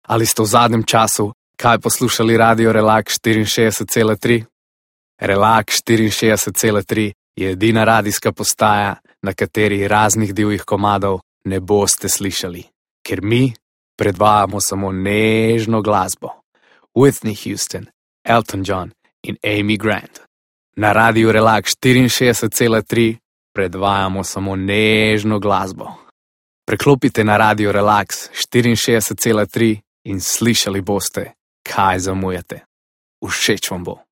Ali ste v zadnjem času kaj poslušali Radio Relax 64,3? Relax 64,3 je edina radijska postaja, na kateri raznih divjih komadov ne boste slišali, ker mi predvajamo samo nežno glasbo. Whitney Houston, Elton John in Amy Grant. Na Radio Relax 64,3 predvajamo samo nežno glasbo. Preklopite na Radio Relax 64,3 in slišali boste, kaj zamujate. Všeč vam bo.